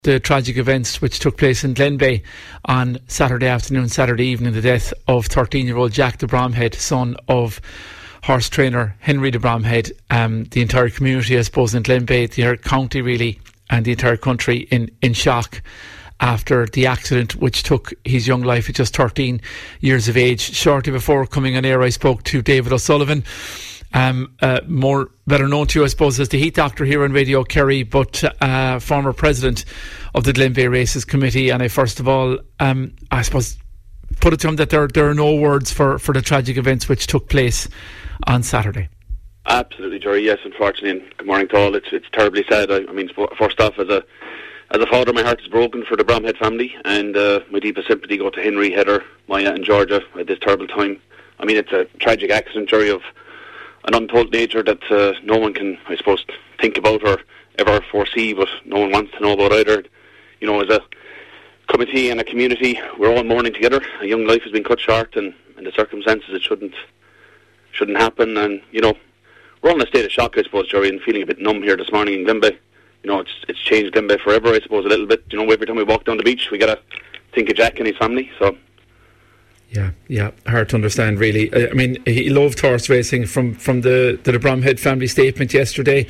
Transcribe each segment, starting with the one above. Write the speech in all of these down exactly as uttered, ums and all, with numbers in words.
the tragic events which took place in Glenbeigh on Saturday afternoon, Saturday evening, the death of thirteen-year-old Jack de Bromhead, son of horse trainer Henry de Bromhead. Um, the entire community, I suppose, in Glenbeigh, the entire county really, and the entire country in, in shock after the accident which took his young life at just thirteen years of age. Shortly before coming on air, I spoke to David O'Sullivan, um, uh, more better known to you, I suppose, as the Heat Doctor here on Radio Kerry, but uh, former president of the Glenbeigh Races Committee. And I first of all, um, I suppose, put it to him that there, there are no words for, for the tragic events which took place on Saturday. Absolutely, Jerry. Yes, unfortunately, and good morning to all. It's it's terribly sad. I, I mean, first off, as a as a father, my heart is broken for the Bromhead family, and uh, my deepest sympathy go to Henry, Heather, Maya, and Georgia at this terrible time. I mean, it's a tragic accident, Jerry, of an untold nature that uh, no one can, I suppose, think about or ever foresee, but no one wants to know about either. You know, as a committee and a community, we're all mourning together. A young life has been cut short, and in the circumstances, it shouldn't shouldn't happen. And you know, we're all in a state of shock, I suppose, Jerry, and feeling a bit numb here this morning in Glenbeigh. You know, it's it's changed Glenbeigh forever, I suppose, a little bit. You know, every time we walk down the beach, we gotta think of Jack and his family. So. Yeah, yeah, hard to understand, really. I mean, he loved horse racing. From from the the Bromhead family statement yesterday,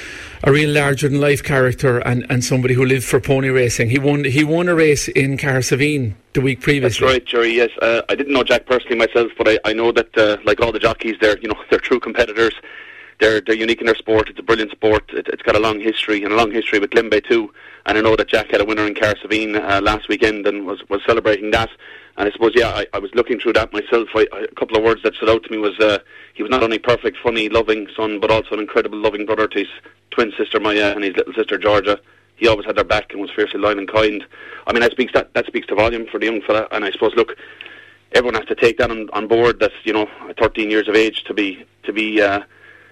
a real larger-than-life character, and, and somebody who lived for pony racing. He won he won a race in Cahersiveen the week previously. That's right, Jerry. Yes, uh, I didn't know Jack personally myself, but I, I know that uh, like all the jockeys, they're you know they're true competitors. They're they're unique in their sport. It's a brilliant sport. It, it's got a long history and a long history with Glenbeigh too. And I know that Jack had a winner in Cahersiveen uh, last weekend and was was celebrating that. And I suppose, yeah, I, I was looking through that myself. I, I, a couple of words that stood out to me was uh, he was not only perfect, funny, loving son, but also an incredible, loving brother to his twin sister Maya and his little sister Georgia. He always had their back and was fiercely loyal and kind. I mean, that speaks that, that speaks to volume for the young fella. And I suppose, look, everyone has to take that on, on board. That you know, at thirteen years of age to be to be uh,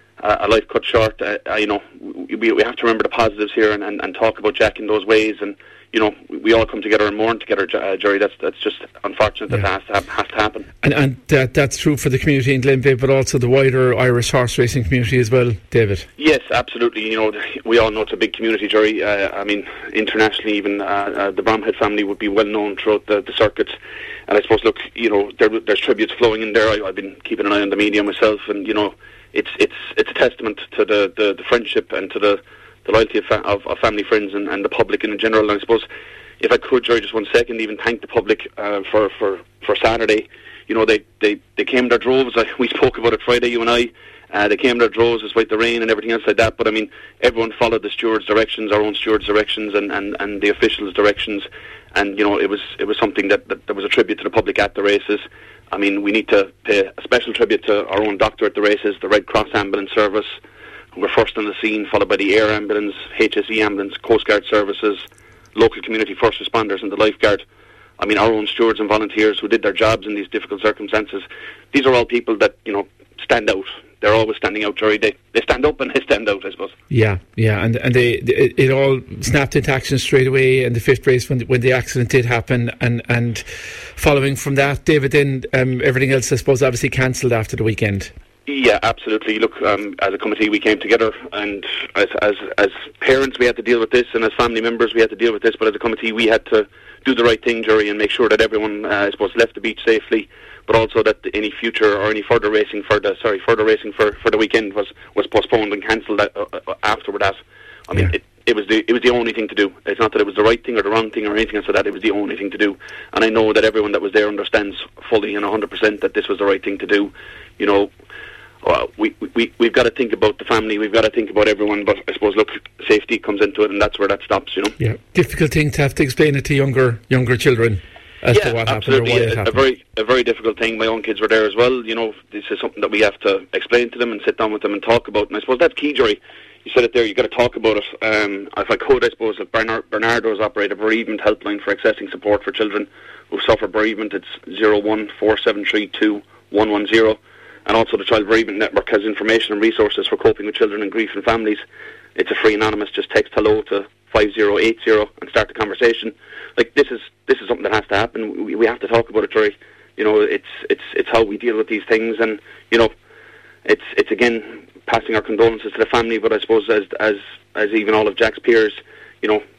a life cut short. Uh, you know, we we have to remember the positives here and, and, and talk about Jack in those ways. And you know, we all come together and mourn together, uh, Jerry. That's that's just unfortunate that yeah. that has to, has to happen. And and that, that's true for the community in Glenbeigh, but also the wider Irish horse racing community as well, David. Yes, absolutely. You know, we all know it's a big community, Jerry. Uh, I mean, internationally, even uh, uh, the Bromhead family would be well known throughout the, the circuits. And I suppose, look, you know, there, there's tributes flowing in there. I, I've been keeping an eye on the media myself, and you know, it's it's it's a testament to the, the, the friendship and to the the loyalty of, fa- of, of family, friends, and, and the public in general. And I suppose, if I could, Jerry, just one second, even thank the public uh, for, for, for Saturday. You know, they, they, they came their droves. I, we spoke about it Friday, you and I. Uh, they came their droves despite the rain and everything else like that. But I mean, everyone followed the steward's directions, our own steward's directions, and, and, and the officials' directions. And you know, it was it was something that, that there was a tribute to the public at the races. I mean, we need to pay a special tribute to our own doctor at the races, the Red Cross Ambulance Service, who were first on the scene, followed by the Air Ambulance, H S E Ambulance, Coast Guard Services, local community first responders, and the Lifeguard. I mean, our own stewards and volunteers who did their jobs in these difficult circumstances. These are all people that, you know, stand out. They're always standing out, Jerry. They, they stand up and they stand out, I suppose. Yeah, yeah, and and they, they it all snapped into action straight away in the fifth race when the, when the accident did happen, and, and following from that, David, then um, everything else, I suppose, obviously cancelled after the weekend. Yeah, absolutely. Look, um, as a committee, we came together, and as, as as parents, we had to deal with this, and as family members, we had to deal with this. But as a committee, we had to do the right thing, Jerry, and make sure that everyone, uh, I suppose, left the beach safely. But also that any future or any further racing for the sorry further racing for, for the weekend was, was postponed and cancelled uh, uh, afterward. That I mean, yeah. it, it was the it was the only thing to do. It's not that it was the right thing or the wrong thing or anything else like that. It was the only thing to do. And I know that everyone that was there understands fully and one hundred percent that this was the right thing to do. You know. Well, we, we, we've got to think about the family, we've got to think about everyone, but I suppose, look, safety comes into it, and that's where that stops, you know. Yeah, difficult thing to have to explain it to younger younger children as yeah, to what absolutely. happened or why a, it happened. A very, a very difficult thing. My own kids were there as well, you know. This is something that we have to explain to them and sit down with them and talk about, and I suppose that's key, Jerry. You said it there, you've got to talk about it. Um, if I could, I suppose, if Bernard, Bernardo's operate a bereavement helpline for accessing support for children who suffer bereavement, it's zero one four seven three two one one zero. And also the Child Bereavement Network has information and resources for coping with children and grief and families. It's a free anonymous. Just text hello to five zero eight zero and start the conversation. Like this is this is something that has to happen. We, we have to talk about it, Jerry. You know, it's it's it's how we deal with these things, and you know, it's it's again passing our condolences to the family. But I suppose as as as even all of Jack's peers, you know,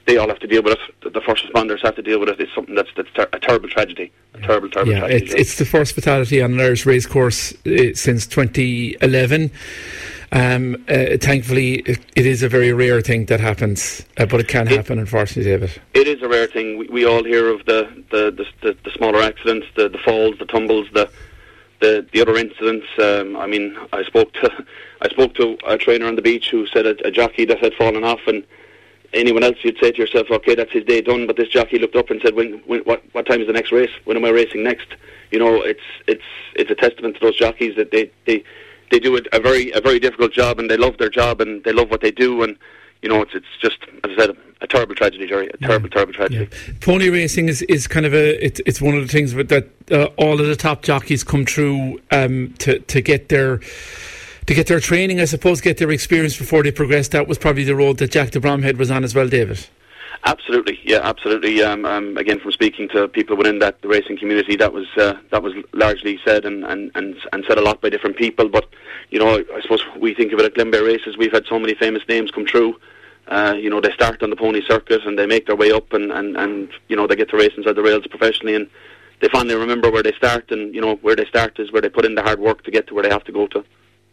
they all have to deal with it. The, the first responders have to deal with it. It's something that's, that's ter- a terrible tragedy. A terrible, terrible yeah, tragedy. It's, it's the first fatality on an Irish racecourse uh, since twenty eleven. Um, uh, thankfully, it, it is a very rare thing that happens, uh, but it can it, happen, unfortunately, David. It is a rare thing. We, we all hear of the, the, the, the, the smaller accidents, the, the falls, the tumbles, the the, the other incidents. Um, I mean, I spoke to I spoke to a trainer on the beach who said a, a jockey that had fallen off, and anyone else, you'd say to yourself, okay, that's his day done. But this jockey looked up and said, "When, when what, what time is the next race? When am I racing next?" You know, it's it's it's a testament to those jockeys that they they. They do a, a very a very difficult job, and they love their job, and they love what they do, and you know it's it's just, as I said, a, a terrible tragedy, Jerry. A terrible, yeah. terrible tragedy. Yeah. Pony racing is, is kind of a it, it's one of the things that uh, all of the top jockeys come through um, to to get their to get their training, I suppose, get their experience before they progress. That was probably the road that Jack de Bromhead was on as well, David. Absolutely, yeah, absolutely. Um, um, again, from speaking to people within that the racing community, that was uh, that was largely said and, and, and, and said a lot by different people. But you know, I suppose we think of it at Glenbeigh races. We've had so many famous names come through. Uh, you know, they start on the pony circuit and they make their way up, and, and, and you know they get to race inside the rails professionally, and they finally remember where they start. And you know, where they start is where they put in the hard work to get to where they have to go to.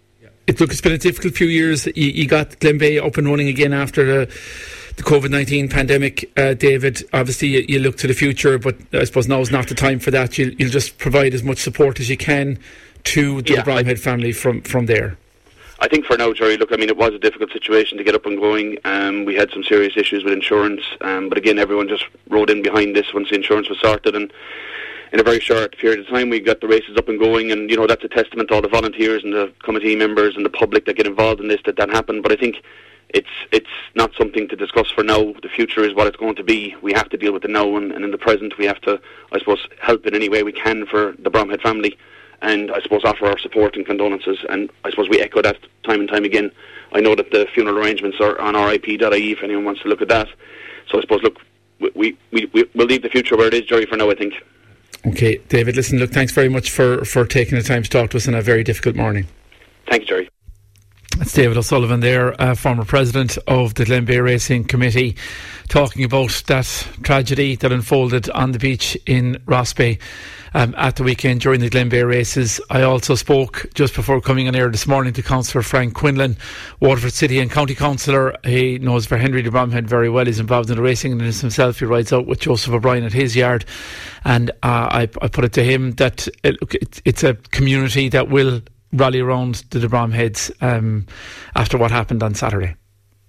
It look, it's been a difficult few years. You, you got Glenbeigh up and running again after the, the COVID nineteen pandemic, uh, David. Obviously, you, you look to the future, but I suppose now is not the time for that. You'll, you'll just provide as much support as you can to the yeah, Bromhead family from, from there. I think for now, Jerry, look, I mean, it was a difficult situation to get up and going. Um, we had some serious issues with insurance, um, but again, everyone just rode in behind this once the insurance was sorted, and in a very short period of time we got the races up and going, and you know that's a testament to all the volunteers and the committee members and the public that get involved in this, that that happened. But I think it's it's not something to discuss for now. The future is what it's going to be. We have to deal with the now, and, and in the present we have to, I suppose, help in any way we can for the Bromhead family, and I suppose offer our support and condolences. And I suppose we echo that time and time again. I know that the funeral arrangements are on R I P dot I E if anyone wants to look at that. So I suppose, look, we, we, we, we'll leave the future where it is, Jerry, for now, I think. Okay, David, listen, look, thanks very much for, for taking the time to talk to us on a very difficult morning. Thank you, Jerry. That's David O'Sullivan there, uh, former president of the Glenbeigh Racing Committee, talking about that tragedy that unfolded on the beach in Rossbeigh um, at the weekend during the Glenbeigh races. I also spoke just before coming on air this morning to Councillor Frank Quinlan, Waterford City and County Councillor. He knows for Henry de Bromhead very well. He's involved in the racing and himself. He rides out with Joseph O'Brien at his yard. And uh, I, I put it to him that uh, look, it, it's a community that will rally around the de Bromheads um, after what happened on Saturday.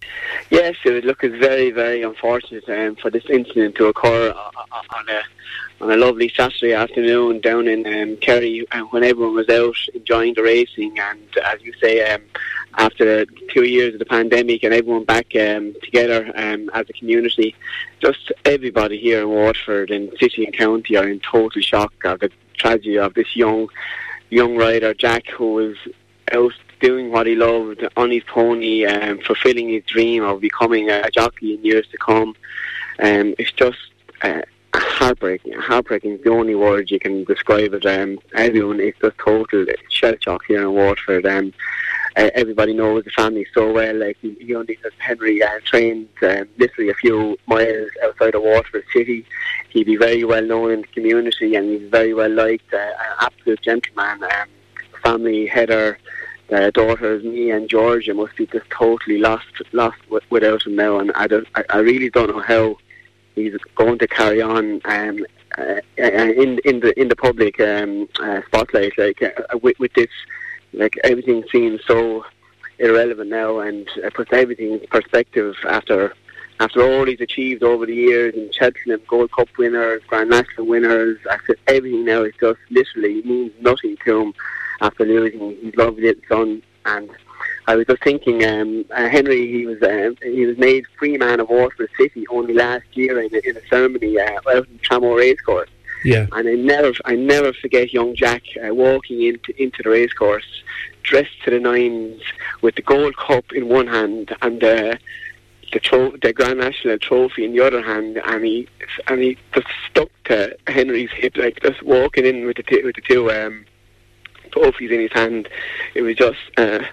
Yes, it would look, it's very, very unfortunate um, for this incident to occur on a on a lovely Saturday afternoon down in um, Kerry, and when everyone was out enjoying the racing, and as you say, um, after two years of the pandemic and everyone back um, together um, as a community, just everybody here in Waterford and city and county are in total shock of the tragedy of this young young rider, Jack, who was out doing what he loved on his pony, um, fulfilling his dream of becoming a, a jockey in years to come. Um, it's just uh, heartbreaking. Heartbreaking is the only word you can describe it. Um, everyone is just total shell shock here in Waterford. Um, uh, everybody knows the family so well. Like he, he only says Henry uh, trained um, literally a few miles outside of Waterford City. He'd be very well known in the community, and he's very well liked. Uh, an absolute gentleman. Um, family, Heather, uh, daughters, me and Georgia must be just totally lost, lost w- without him now. And I, don't, I, I really don't know how he's going to carry on um, uh, in in the in the public um, uh, spotlight. Like uh, with, with this, like everything seems so irrelevant now, and it puts everything in perspective after. After all he's achieved over the years in Cheltenham, Gold Cup winners, Grand National winners, after everything now is just literally means nothing to him after losing his lovely little son. And I was just thinking, um, uh, Henry, he was uh, he was made free man of Waterford City only last year in a, in a ceremony uh, out in Tramore Racecourse. Yeah. And I never, I never forget young Jack uh, walking into into the racecourse, dressed to the nines, with the Gold Cup in one hand and uh, the tro- the Grand National trophy in the other hand, and he and he just stuck to Henry's hip, like just walking in with the t- with the two um, trophies in his hand. It was just uh,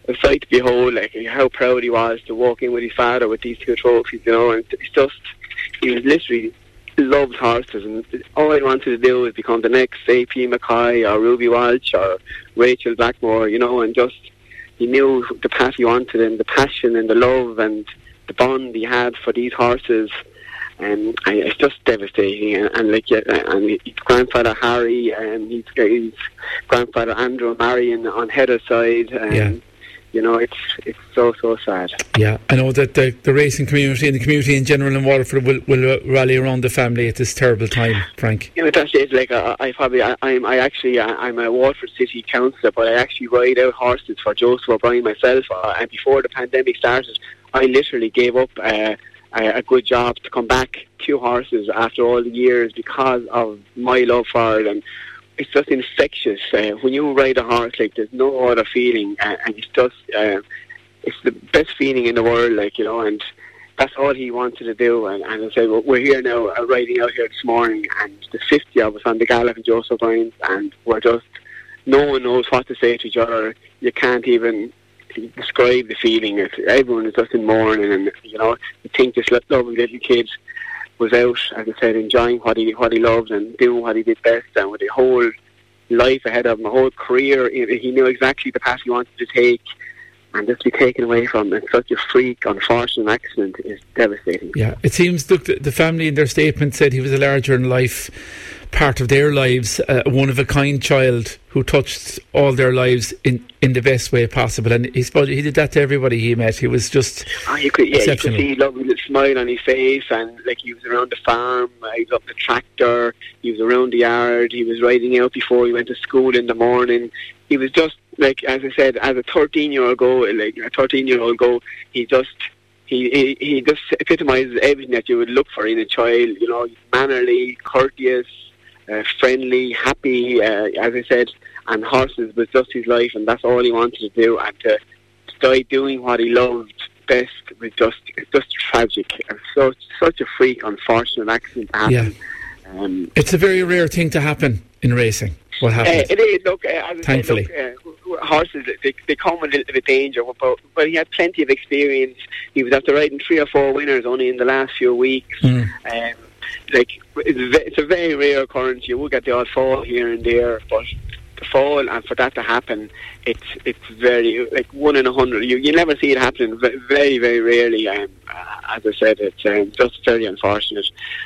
a sight to behold, like how proud he was to walk in with his father with these two trophies, you know, and it's just, he was literally loved horses, and all he wanted to do was become the next A P Mackay or Ruby Walsh or Rachel Blackmore, you know, and just, he knew the path he wanted and the passion and the love and the bond he had for these horses. And, and it's just devastating. And, and like, yeah, and his grandfather Harry and his, his grandfather Andrew and Marion on Heather's side. And, yeah. You know, it's it's so, so sad. Yeah, I know that the, the racing community and the community in general in Waterford will, will rally around the family at this terrible time, Frank. You know, that's it. Like, I, I probably, I, I'm, I actually, I, I'm a Waterford City Councillor, but I actually ride out horses for Joseph O'Brien myself. Uh, and before the pandemic started, I literally gave up uh, a, a good job to come back to horses after all the years because of my love for it. And it's just infectious. Uh, when you ride a horse, like, there's no other feeling, uh, and it's just, uh, it's the best feeling in the world, like, you know, and that's all he wanted to do. And, and I said, well, we're here now, uh, riding out here this morning, and the fifty of us on the gallop in Joseph O'Brien's, and we're just, no one knows what to say to each other. You can't even describe the feeling. It's, everyone is just in mourning, and, you know, you think this lovely little kid was out, as I said, enjoying what he what he loved and doing what he did best, and with a whole life ahead of him, a whole career. He knew exactly the path he wanted to take, and just to be taken away from it, such a freak, unfortunate accident is devastating. Yeah, it seems, look, the, the family in their statement said he was a larger-in-life part of their lives, uh, one of a kind child who touched all their lives in, in the best way possible, and he, he did that to everybody he met. He was just oh, you could, yeah, exceptional. You could see a lovely little smile on his face, and like, he was around the farm, uh, he was up the tractor, he was around the yard, he was riding out before he went to school in the morning. He was just, like, as I said, as a thirteen year old go, like a thirteen year old go, he just he, he he just epitomises everything that you would look for in a child. You know, mannerly, courteous, Uh, friendly, happy, uh, as I said, and horses was just his life, and that's all he wanted to do. And to, to die doing what he loved best was just, it's just tragic. And so, such a freak, unfortunate accident to happen. Yeah. Um, it's a very rare thing to happen in racing. What happened? Uh, it is. Look, uh, as I Thankfully, said, look, uh, horses they, they come with a little bit of danger, but, but he had plenty of experience. He was after riding three or four winners only in the last few weeks. Mm. Um, like it's a very rare occurrence. You will get the odd fall here and there, but to fall and for that to happen, it's it's very like one in a hundred. You you never see it happening. Very very rarely. Um, as I said, it's um, just very unfortunate.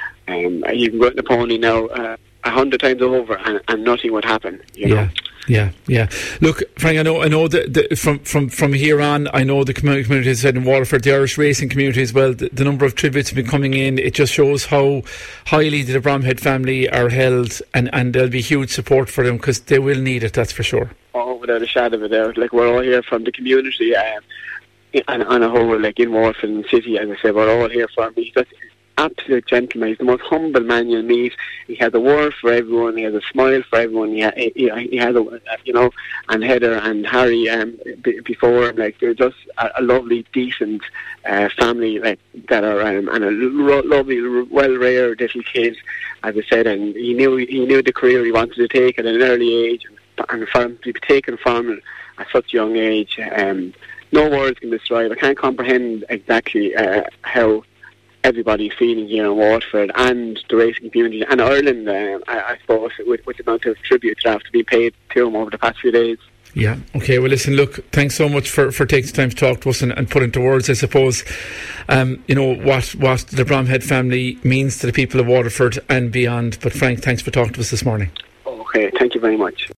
Um, you can go out the pony now uh, a hundred times over, and, and nothing would happen. You know? Yeah. Yeah, yeah. Look, Frank, I know, I know that the, from from from here on, I know the community, community has said in Waterford, the Irish racing community as well. The, the number of tributes have been coming in. It just shows how highly the Bromhead family are held, and, and there'll be huge support for them because they will need it. That's for sure. Oh, without a shadow of a doubt. Like, we're all here from the community, um, and on a whole, like in Waterford and the city, as I said, we're all here for him. He's absolute gentleman. He's the most humble man you'll meet. He has a word for everyone. He has a smile for everyone. He, ha- he, he has a, you know, and Heather and Harry um, b- before him, like, they're just a, a lovely, decent uh, family, like, that are um, and a lo- lovely, well-reared little kid, as I said. And he knew he knew the career he wanted to take at an early age, and, and for him to be taken from him at such a young age, um, no words can describe. I can't comprehend exactly uh, how everybody's feeling here in Waterford and the racing community and Ireland, uh, I, I suppose, with, with the amount of tribute that have to be paid to him over the past few days. Yeah, okay, well listen, look, thanks so much for, for taking the time to talk to us and, and put into words, I suppose, um, you know, what, what the Bromhead family means to the people of Waterford and beyond. But Frank, thanks for talking to us this morning. Okay, thank you very much.